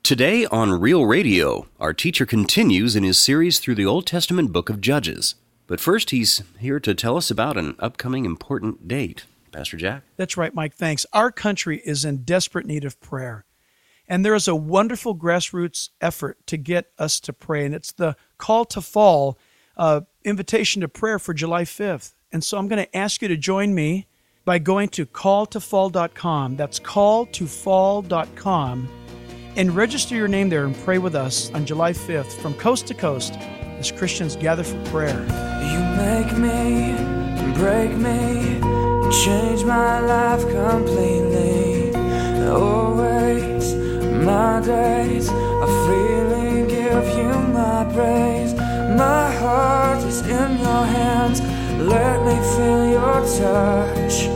Today on Real Radio, our teacher continues in his series through the Old Testament book of Judges. But first, he's here to tell us about an upcoming important date. Pastor Jack? That's right, Mike. Thanks. Our country is in desperate need of prayer. And there is a wonderful grassroots effort to get us to pray. And it's the Call to Fall invitation to prayer for July 5th. And so I'm going to ask you to join me by going to calltofall.com. That's calltofall.com. And register your name there and pray with us on July 5th from coast to coast as Christians gather for prayer. You make me, break me, change my life completely. Always, my days, I freely give you my praise. My heart is in your hands, let me feel your touch.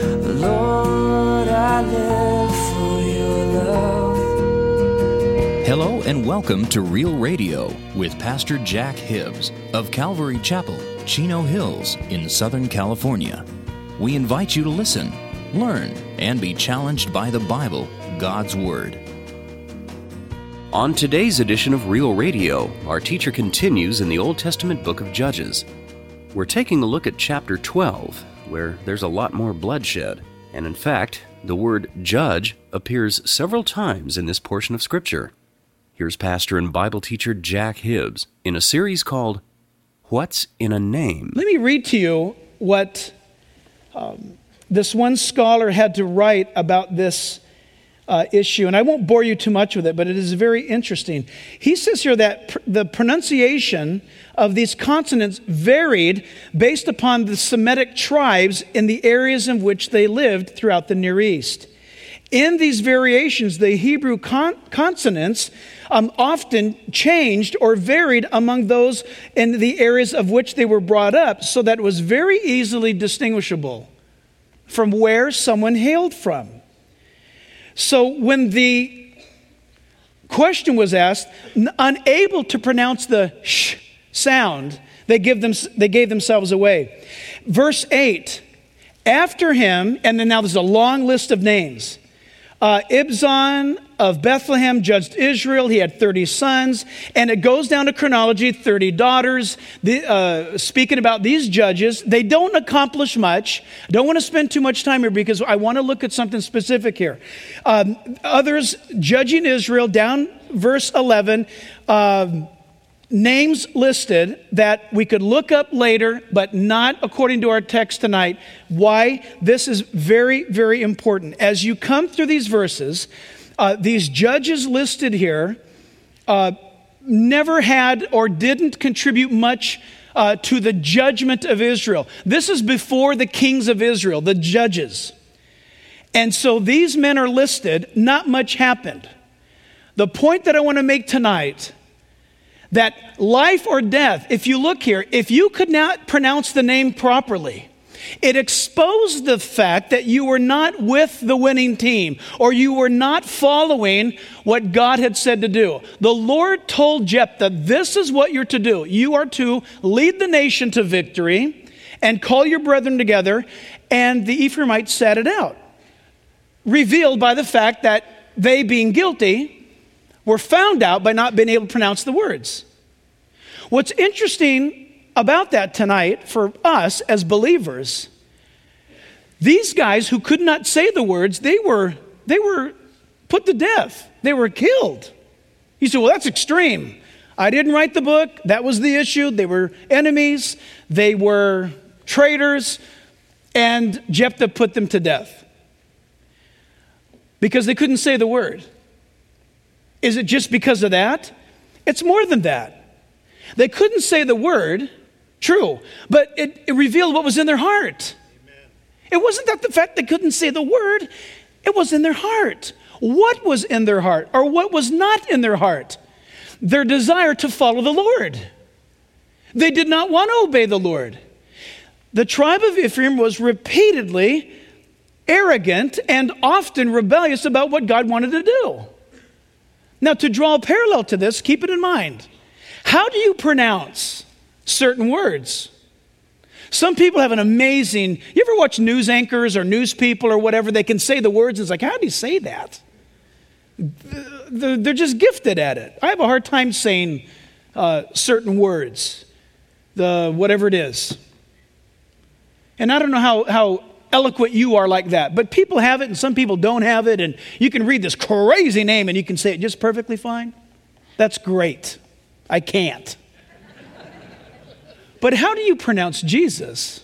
Lord, I live for your love. Hello and welcome to Real Radio with Pastor Jack Hibbs of Calvary Chapel, Chino Hills in Southern California. We invite you to listen, learn, and be challenged by the Bible, God's Word. On today's edition of Real Radio, our teacher continues in the Old Testament book of Judges. We're taking a look at chapter 12, where there's a lot more bloodshed. And in fact, the word judge appears several times in this portion of Scripture. Here's pastor and Bible teacher Jack Hibbs in a series called What's in a Name? Let me read to you what this one scholar had to write about this issue. And I won't bore you too much with it, but it is very interesting. He says here that the pronunciation of these consonants varied based upon the Semitic tribes in the areas in which they lived throughout the Near East. In these variations, the Hebrew consonants often changed or varied among those in the areas of which they were brought up, so that it was very easily distinguishable from where someone hailed from. So when the question was asked, unable to pronounce the sh sound, they gave themselves away. Verse 8, after him, and then now there's a long list of names. Ibzan of Bethlehem judged Israel. He had 30 sons. And it goes down to chronology, 30 daughters. Speaking about these judges, they don't accomplish much. I don't want to spend too much time here because I want to look at something specific here. Others judging Israel, down verse 11, names listed that we could look up later, but not according to our text tonight. Why? This is very, very important. As you come through these verses, these judges listed here never had or didn't contribute much to the judgment of Israel. This is before the kings of Israel, the judges. And so these men are listed, not much happened. The point that I want to make tonight, that life or death, if you look here, if you could not pronounce the name properly, it exposed the fact that you were not with the winning team, or you were not following what God had said to do. The Lord told Jephthah, this is what you're to do. You are to lead the nation to victory and call your brethren together, and the Ephraimites sat it out. Revealed by the fact that they, being guilty, were found out by not being able to pronounce the words. What's interesting about that tonight for us as believers, these guys who could not say the words, they were put to death. They were killed. You say, well, that's extreme. I didn't write the book. That was the issue. They were enemies. They were traitors. And Jephthah put them to death because they couldn't say the word. Is it just because of that? It's more than that. They couldn't say the word, true, but it revealed what was in their heart. Amen. It wasn't that the fact they couldn't say the word, it was in their heart. What was in their heart, or what was not in their heart? Their desire to follow the Lord. They did not want to obey the Lord. The tribe of Ephraim was repeatedly arrogant and often rebellious about what God wanted to do. Now, to draw a parallel to this, keep it in mind. How do you pronounce certain words? Some people have an amazing, you ever watch news anchors or news people or whatever, they can say the words, and it's like, how do you say that? they're just gifted at it. I have a hard time saying certain words, whatever it is. And I don't know how eloquent you are like that, but people have it and some people don't have it, and you can read this crazy name and you can say it just perfectly fine. That's great. I can't. But how do you pronounce Jesus?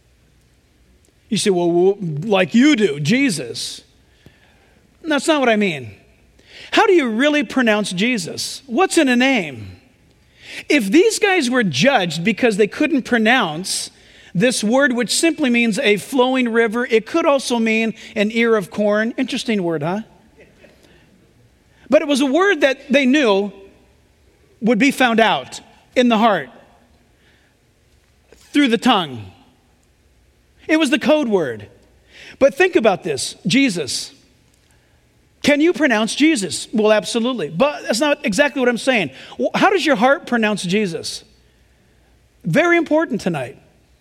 You say, well, like you do, Jesus. That's not what I mean. How do you really pronounce Jesus? What's in a name? If these guys were judged because they couldn't pronounce this word, which simply means a flowing river, it could also mean an ear of corn. Interesting word, huh? But it was a word that they knew would be found out in the heart, through the tongue. It was the code word. But think about this, Jesus. Can you pronounce Jesus? Well, absolutely. But that's not exactly what I'm saying. How does your heart pronounce Jesus? Very important tonight.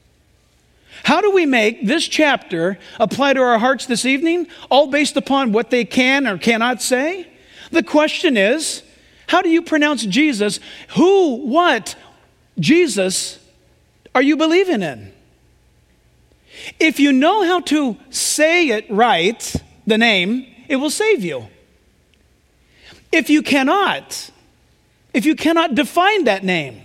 How do we make this chapter apply to our hearts this evening, all based upon what they can or cannot say? The question is, how do you pronounce Jesus? What Jesus are you believing in? If you know how to say it right, the name, it will save you. If you cannot define that name,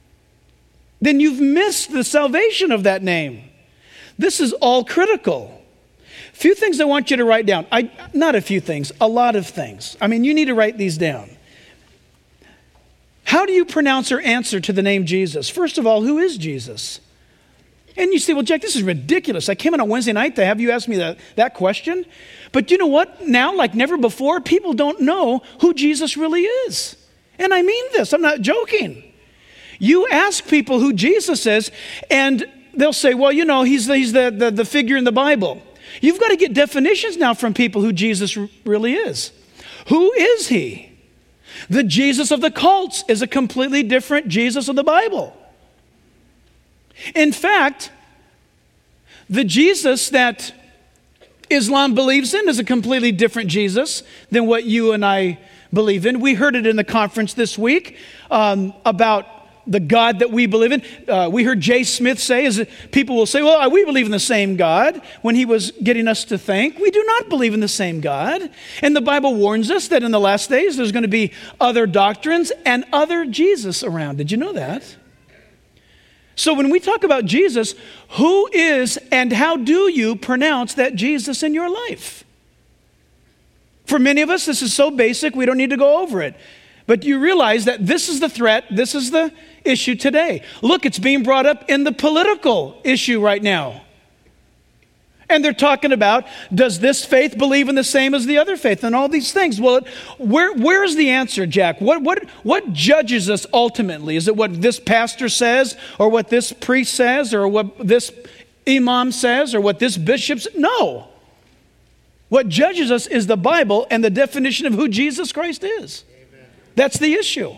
then you've missed the salvation of that name. This is all critical. Few things I want you to write down. Not a few things, a lot of things. I mean, you need to write these down. How do you pronounce or answer to the name Jesus? First of all, who is Jesus? And you say, well, Jack, this is ridiculous. I came in on Wednesday night to have you ask me that question. But you know what? Now, like never before, people don't know who Jesus really is. And I mean this. I'm not joking. You ask people who Jesus is, and they'll say, well, you know, he's the figure in the Bible. You've got to get definitions now from people who Jesus really is. Who is he? The Jesus of the cults is a completely different Jesus of the Bible. In fact, the Jesus that Islam believes in is a completely different Jesus than what you and I believe in. We heard it in the conference this week about the God that we believe in. We heard Jay Smith say, people will say, well, we believe in the same God, when he was getting us to think. We do not believe in the same God. And the Bible warns us that in the last days, there's going to be other doctrines and other Jesus around. Did you know that? So when we talk about Jesus, who is and how do you pronounce that Jesus in your life? For many of us, this is so basic, we don't need to go over it. But you realize that this is the threat, this is the issue today. Look, it's being brought up in the political issue right now. And they're talking about, does this faith believe in the same as the other faith and all these things? Well, where's the answer, Jack? What judges us ultimately? Is it what this pastor says, or what this priest says, or what this imam says, or what this bishop says? No. What judges us is the Bible and the definition of who Jesus Christ is. Amen. That's the issue.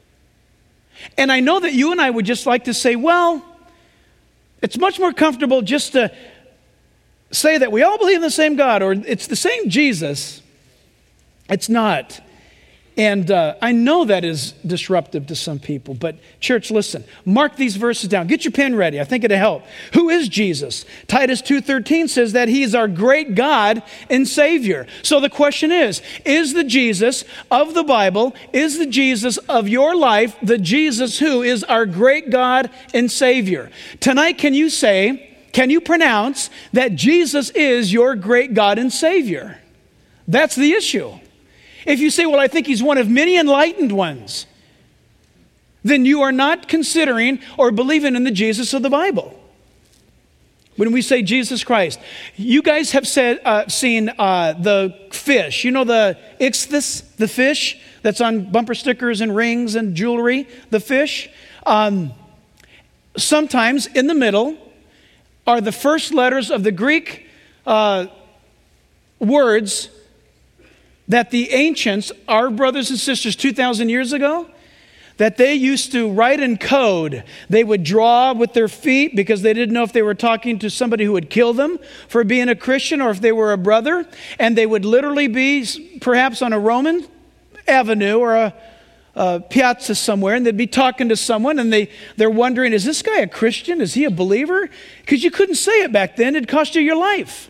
And I know that you and I would just like to say, well, it's much more comfortable just to say that we all believe in the same God, or it's the same Jesus. It's not. And I know that is disruptive to some people, but church, listen, mark these verses down. Get your pen ready. I think it'll help. Who is Jesus? Titus 2:13 says that he is our great God and Savior. So the question is the Jesus of the Bible, is the Jesus of your life the Jesus who is our great God and Savior? Tonight, can you pronounce that Jesus is your great God and Savior? That's the issue. If you say, well, I think he's one of many enlightened ones, then you are not considering or believing in the Jesus of the Bible. When we say Jesus Christ, you guys have seen the fish. You know the ichthys, the fish that's on bumper stickers and rings and jewelry, the fish? Sometimes in the middle are the first letters of the Greek words that the ancients, our brothers and sisters 2,000 years ago, that they used to write in code. They would draw with their feet because they didn't know if they were talking to somebody who would kill them for being a Christian or if they were a brother. And they would literally be perhaps on a Roman avenue or a piazza somewhere, and they'd be talking to someone, and they're wondering, is this guy a Christian? Is he a believer? Because you couldn't say it back then. It'd cost you your life.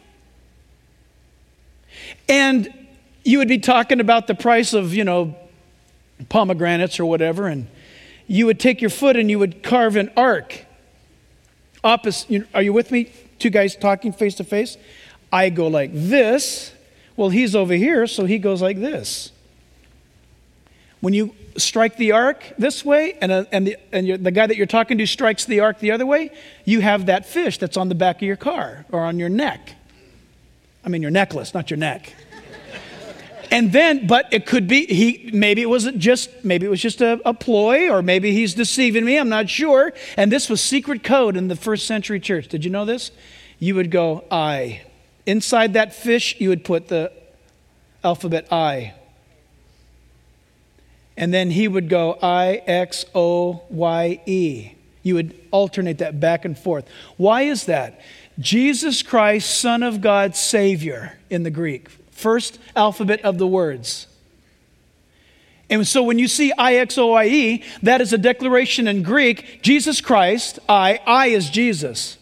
And you would be talking about the price of, pomegranates or whatever, and you would take your foot and you would carve an arc. Are you with me? Two guys talking face to face. I go like this. Well, he's over here, so he goes like this. When you strike the arc this way, and the guy that you're talking to strikes the arc the other way, you have that fish that's on the back of your car or on your neck. I mean your necklace, not your neck. And then, but it could be maybe it was just a ploy, or maybe he's deceiving me. I'm not sure. And this was secret code in the first century church. Did you know this? You would go I. Inside that fish, you would put the alphabet I. And then he would go I-X-O-Y-E. You would alternate that back and forth. Why is that? Jesus Christ, Son of God, Savior in the Greek. First alphabet of the words. And so when you see I-X-O-Y-E, that is a declaration in Greek. Jesus Christ, I is Jesus.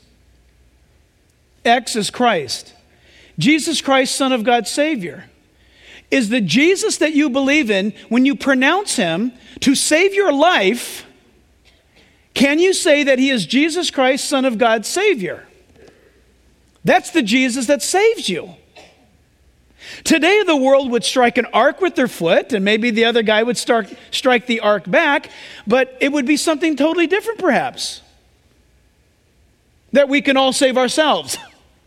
X is Christ. Jesus Christ, Son of God, Savior. Is the Jesus that you believe in, when you pronounce him to save your life, can you say that he is Jesus Christ, Son of God, Savior? That's the Jesus that saves you. Today, the world would strike an arc with their foot, and maybe the other guy would strike the arc back, but it would be something totally different, perhaps. That we can all save ourselves.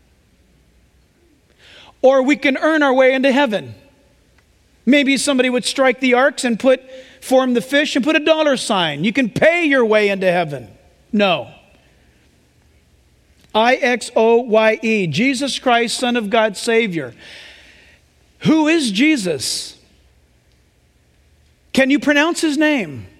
Or we can earn our way into heaven. Maybe somebody would strike the arcs and form the fish and put a dollar sign. You can pay your way into heaven. No. I-X-O-Y-E, Jesus Christ, Son of God, Savior. Who is Jesus? Can you pronounce his name?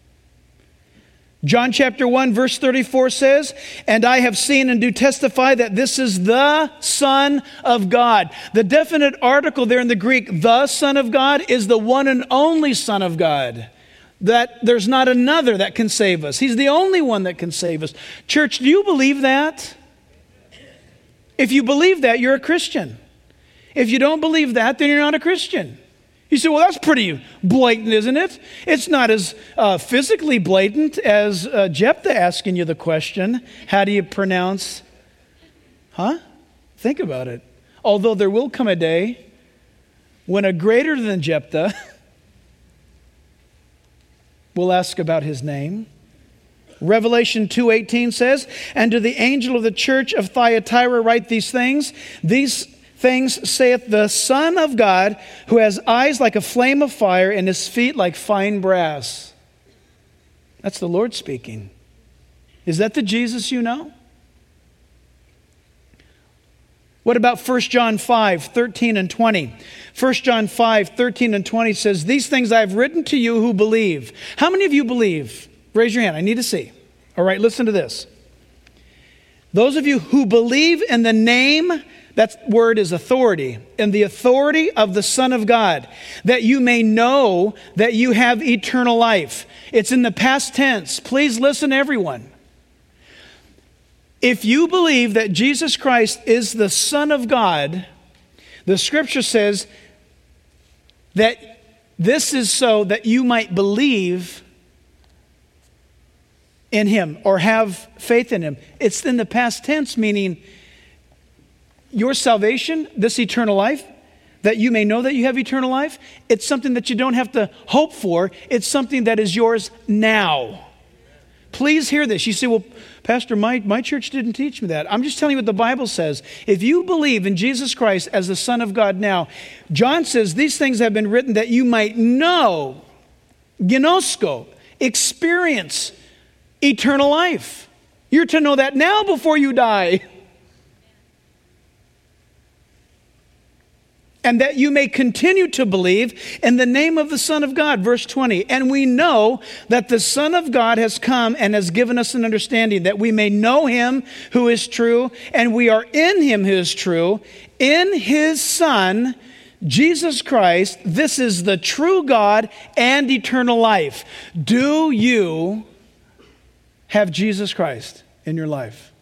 John chapter 1 verse 34 says, "And I have seen and do testify that this is the Son of God." The definite article there in the Greek, the Son of God, is the one and only Son of God. That there's not another that can save us. He's the only one that can save us. Church, do you believe that? If you believe that, you're a Christian. If you don't believe that, then you're not a Christian. You say, well, that's pretty blatant, isn't it? It's not as physically blatant as Jephthah asking you the question, how do you pronounce? Think about it. Although there will come a day when a greater than Jephthah will ask about his name. Revelation 2:18 says, "And to the angel of the church of Thyatira write these things. These things saith the Son of God, who has eyes like a flame of fire and his feet like fine brass." That's the Lord speaking. Is that the Jesus you know? What about 1 John 5:13 and 20? 1 John 5:13 and 20 says, "These things I have written to you who believe." How many of you believe? Raise your hand. I need to see. All right, listen to this. Those of you who believe in the name, that word is authority, in the authority of the Son of God, that you may know that you have eternal life. It's in the past tense. Please listen, everyone. If you believe that Jesus Christ is the Son of God, the Scripture says that this is so that you might believe in him or have faith in him. It's in the past tense, meaning your salvation, this eternal life, that you may know that you have eternal life, it's something that you don't have to hope for. It's something that is yours now. Please hear this. You say, well, Pastor, my church didn't teach me that. I'm just telling you what the Bible says. If you believe in Jesus Christ as the Son of God now, John says these things have been written that you might know, ginosko, experience eternal life. You're to know that now before you die. And that you may continue to believe in the name of the Son of God. Verse 20, "And we know that the Son of God has come and has given us an understanding, that we may know him who is true, and we are in him who is true, in his Son, Jesus Christ, this is the true God and eternal life. Do you have Jesus Christ in your life?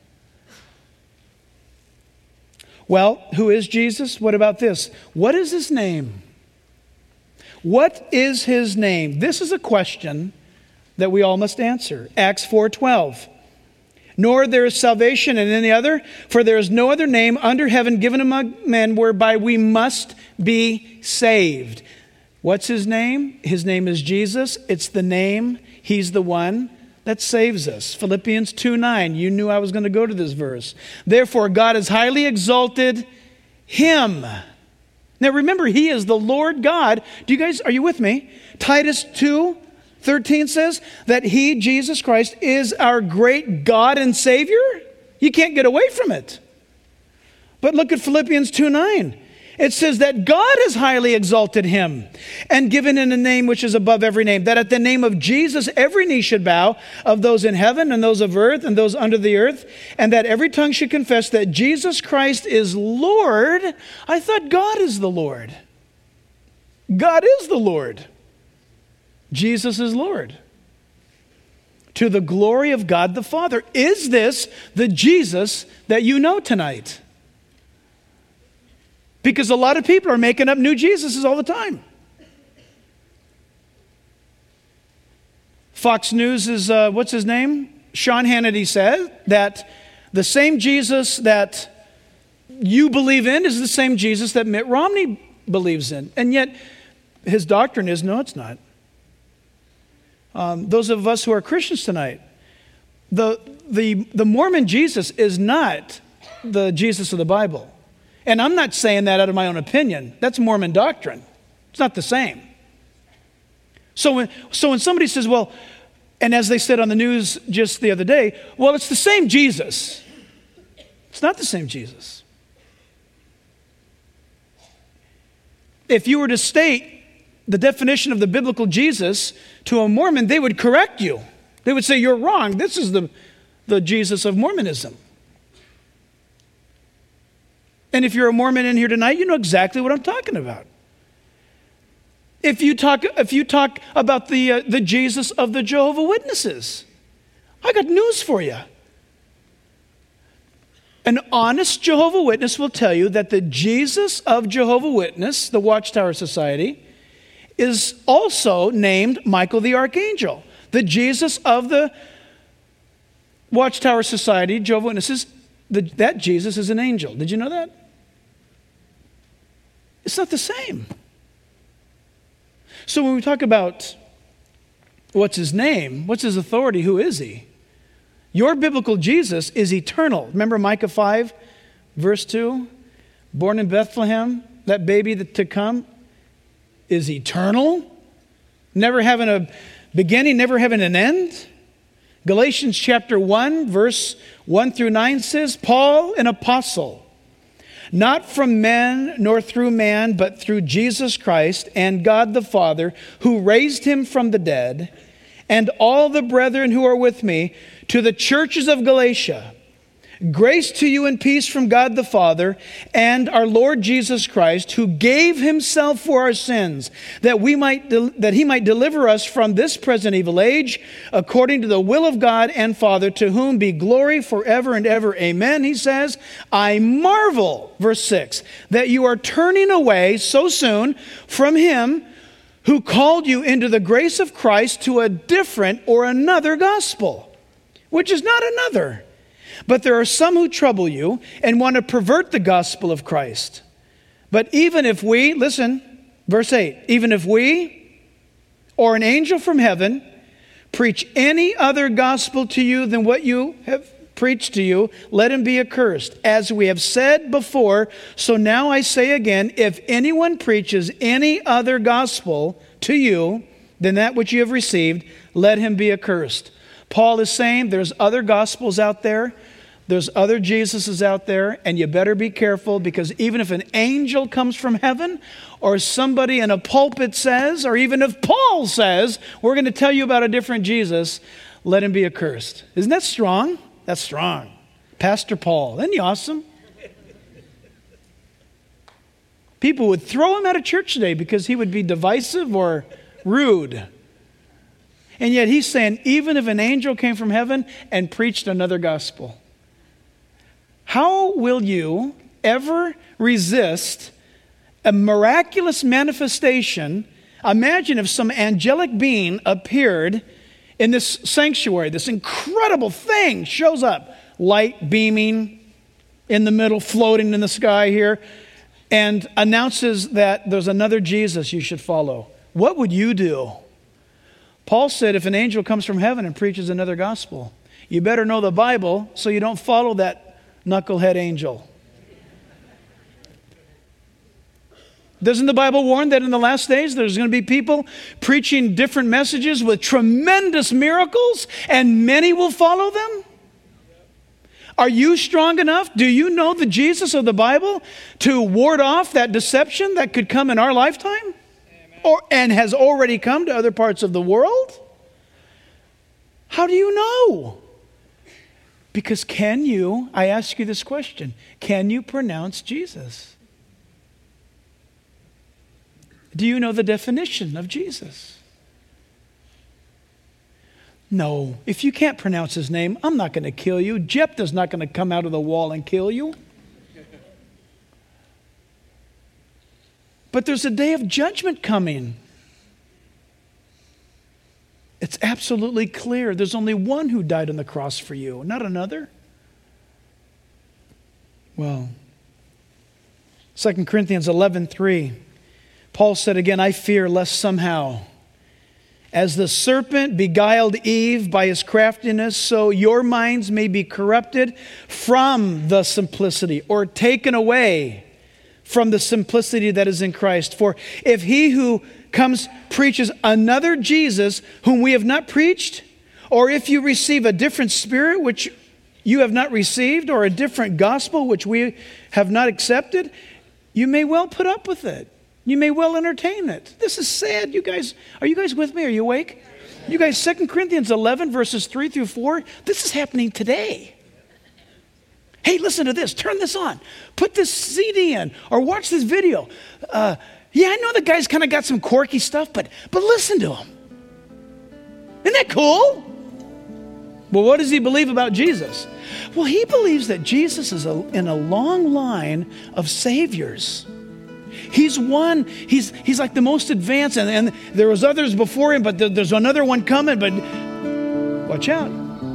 Well, who is Jesus? What about this? What is his name? What is his name? This is a question that we all must answer. Acts 4:12. Nor there is salvation in any other, for there is no other name under heaven given among men whereby we must be saved. What's his name? His name is Jesus. It's the name. He's the one that saves us. Philippians 2:9. You knew I was going to go to this verse. Therefore, God has highly exalted him. Now remember, he is the Lord God. Are you with me? Titus 2:13 says that he, Jesus Christ, is our great God and Savior. You can't get away from it. But look at Philippians 2:9. It says that God has highly exalted him and given him a name which is above every name, that at the name of Jesus every knee should bow, of those in heaven and those of earth and those under the earth, and that every tongue should confess that Jesus Christ is Lord. I thought God is the Lord. God is the Lord. Jesus is Lord. To the glory of God the Father. Is this the Jesus that you know tonight? Because a lot of people are making up new Jesuses all the time. Fox News is, what's his name? Sean Hannity said that the same Jesus that you believe in is the same Jesus that Mitt Romney believes in. And yet his doctrine is, no, it's not. Those of us who are Christians tonight, the Mormon Jesus is not the Jesus of the Bible. And I'm not saying that out of my own opinion. That's Mormon doctrine. It's not the same. So when somebody says, well, and as they said on the news just the other day, well, it's the same Jesus. It's not the same Jesus. If you were to state the definition of the biblical Jesus to a Mormon, they would correct you. They would say, you're wrong. This is the Jesus of Mormonism. And if you're a Mormon in here tonight, you know exactly what I'm talking about. If you talk about the Jesus of the Jehovah's Witnesses, I got news for you. An honest Jehovah's Witness will tell you that the Jesus of Jehovah's Witness, the Watchtower Society, is also named Michael the Archangel. The Jesus of the Watchtower Society, Jehovah's Witnesses, that Jesus is an angel. Did you know that? It's not the same. So when we talk about what's his name, what's his authority, who is he? Your biblical Jesus is eternal. Remember Micah 5, verse 2? Born in Bethlehem, that baby to come is eternal, never having a beginning, never having an end. Galatians chapter 1, verse 1 through 9 says, Paul, an apostle, not from men nor through man, but through Jesus Christ and God the Father, who raised him from the dead, and all the brethren who are with me, to the churches of Galatia. Grace to you and peace from God the Father and our Lord Jesus Christ, who gave himself for our sins, that he might deliver us from this present evil age, according to the will of God and Father, to whom be glory forever and ever. Amen. He says, I marvel, verse 6, that you are turning away so soon from him who called you into the grace of Christ to a different or another gospel, which is not another. But there are some who trouble you and want to pervert the gospel of Christ. But even if we, listen, verse 8, even if we or an angel from heaven preach any other gospel to you than what you have preached to you, let him be accursed. As we have said before, so now I say again, if anyone preaches any other gospel to you than that which you have received, let him be accursed. Paul is saying there's other gospels out there. There's other Jesuses out there, and you better be careful, because even if an angel comes from heaven, or somebody in a pulpit says, or even if Paul says, we're going to tell you about a different Jesus, let him be accursed. Isn't that strong? That's strong. Pastor Paul. Isn't he awesome? People would throw him out of church today because he would be divisive or rude. And yet he's saying, even if an angel came from heaven and preached another gospel, how will you ever resist a miraculous manifestation? Imagine if some angelic being appeared in this sanctuary, this incredible thing shows up, light beaming in the middle, floating in the sky here, and announces that there's another Jesus you should follow. What would you do? Paul said if an angel comes from heaven and preaches another gospel, you better know the Bible so you don't follow that knucklehead angel. Doesn't the Bible warn that in the last days there's going to be people preaching different messages with tremendous miracles and many will follow them? Are you strong enough? Do you know the Jesus of the Bible to ward off that deception that could come in our lifetime? And has already come to other parts of the world? How do you know? Because I ask you this question, can you pronounce Jesus? Do you know the definition of Jesus? No. If you can't pronounce his name, I'm not going to kill you. Jephthah's not going to come out of the wall and kill you. But there's a day of judgment coming. It's absolutely clear. There's only one who died on the cross for you, not another. Well, 2 Corinthians 11:3, Paul said again, I fear lest somehow, as the serpent beguiled Eve by his craftiness, so your minds may be corrupted from the simplicity or taken away from the simplicity that is in Christ. For if he who comes preaches another Jesus whom we have not preached, or if you receive a different spirit which you have not received, or a different gospel which we have not accepted, you may well put up with it. You may well entertain it. This is sad, you guys. Are you guys with me? Are you awake? You guys, 2 Corinthians 11, verses 3 through 4, this is happening today. Hey, listen to this. Turn this on. Put this CD in or watch this video. Yeah, I know the guy's kind of got some quirky stuff, but listen to him. Isn't that cool? Well, what does he believe about Jesus? Well, he believes that Jesus is in a long line of saviors. He's one. He's like the most advanced, and there was others before him, but there's another one coming, but watch out.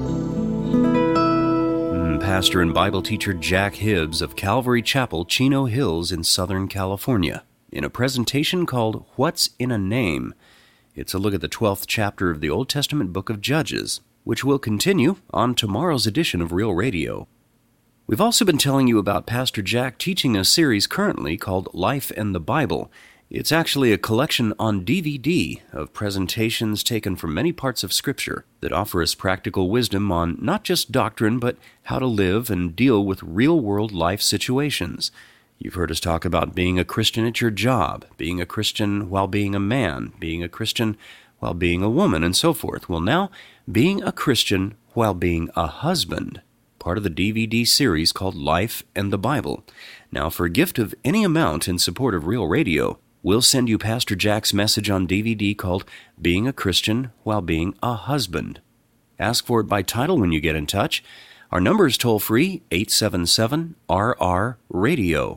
Pastor and Bible teacher Jack Hibbs of Calvary Chapel, Chino Hills in Southern California, in a presentation called What's in a Name? It's a look at the 12th chapter of the Old Testament book of Judges, which will continue on tomorrow's edition of Real Radio. We've also been telling you about Pastor Jack teaching a series currently called Life and the Bible. It's actually a collection on DVD of presentations taken from many parts of Scripture that offer us practical wisdom on not just doctrine, but how to live and deal with real-world life situations. You've heard us talk about being a Christian at your job, being a Christian while being a man, being a Christian while being a woman, and so forth. Well, now, being a Christian while being a husband, part of the DVD series called Life and the Bible. Now, for a gift of any amount in support of Real Radio, we'll send you Pastor Jack's message on DVD called Being a Christian While Being a Husband. Ask for it by title when you get in touch. Our number is toll-free, 877-RR-RADIO,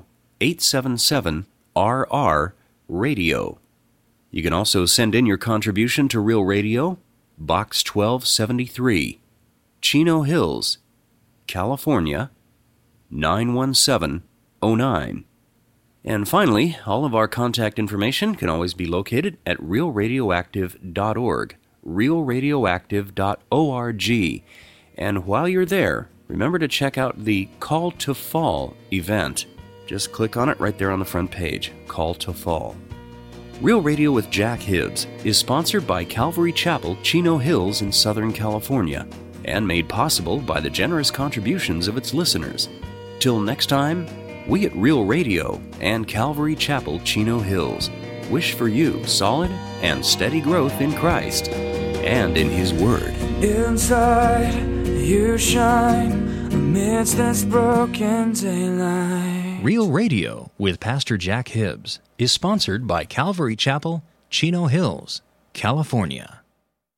877-RR-RADIO. You can also send in your contribution to Real Radio, Box 1273, Chino Hills, California, 91709. And finally, all of our contact information can always be located at realradioactive.org, realradioactive.org. And while you're there, remember to check out the Call to Fall event. Just click on it right there on the front page, Call to Fall. Real Radio with Jack Hibbs is sponsored by Calvary Chapel, Chino Hills in Southern California, and made possible by the generous contributions of its listeners. Till next time, we at Real Radio and Calvary Chapel, Chino Hills wish for you solid and steady growth in Christ and in His Word. Inside, you shine amidst this broken daylight. Real Radio with Pastor Jack Hibbs is sponsored by Calvary Chapel, Chino Hills, California.